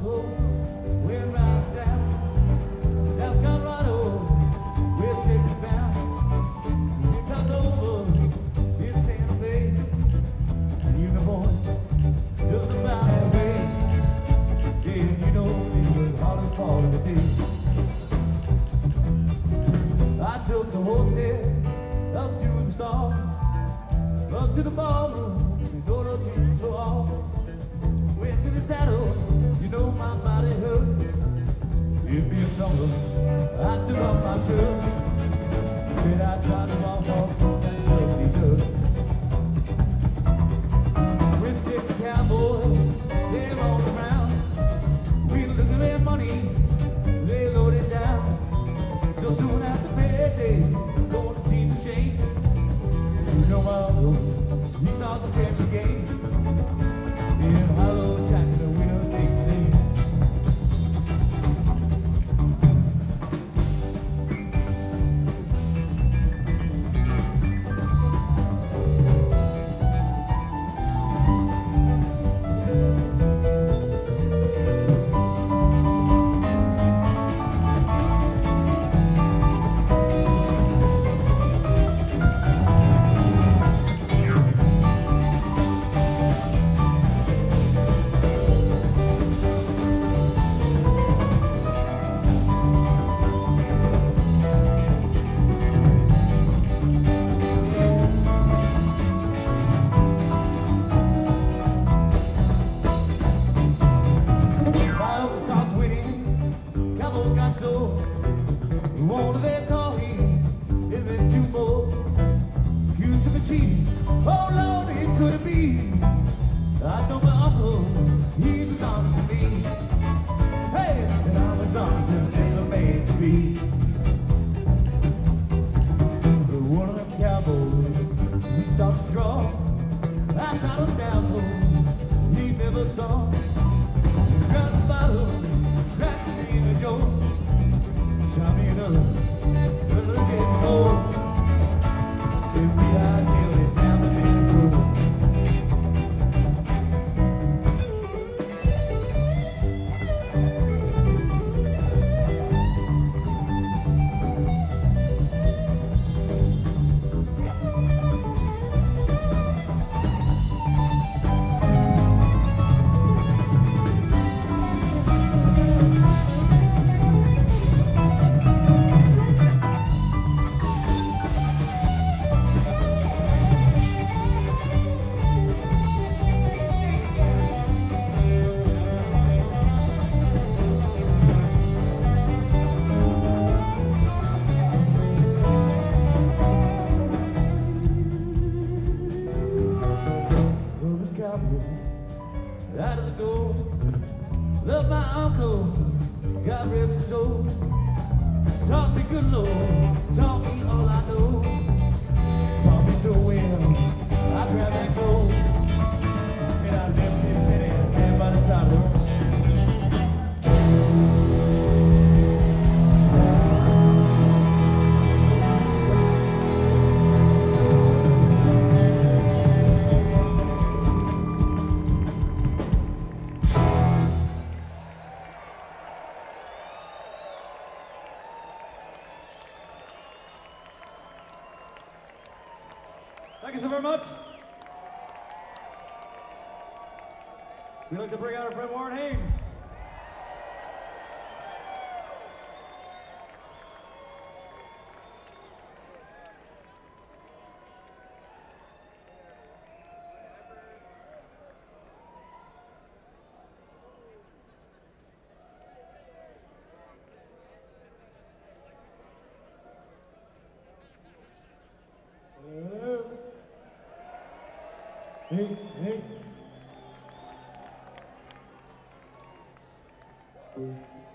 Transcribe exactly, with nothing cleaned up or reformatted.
hope we're right down South Colorado, we're six bound. We talked over in Santa Fe, uniform just about halfway. Yeah, you know it was the hardest part of the day. I took the horses up to the star, up to the ballroom, you know the tunes so off. Went to the saddle, you know my body hurt. It'd be a summer, I took off my shirt. Then I tried to walk off from that dusty dirt. With sticks and cowboys, they're on the ground. We look at their money, they loaded down. So soon after payday, going to see the shame. You know my uncle, he starts a friendly game. In Hollow Jack, the winner take the day. So, one of their call him, if it's two more, accused of a cheating. Oh Lord, it could it be? I know my uncle, he's as honest as me. Hey, and I'm as honest as never made to be. But one of them cowboys, he starts to draw. I shot him down, though, he never saw. He grabbed the bottle, cracked me in the jaw. Shot me another, but look at more. If we are dealing down the Mexico. Out of the door, love my uncle, God rest his soul. Taught me good Lord, taught me all I know. Taught me so well, I grabbed that gold. And I left his dead ass stand by the side of the road. Thank you so very much. We'd like to bring out our friend Warren Haynes. Hey, hey.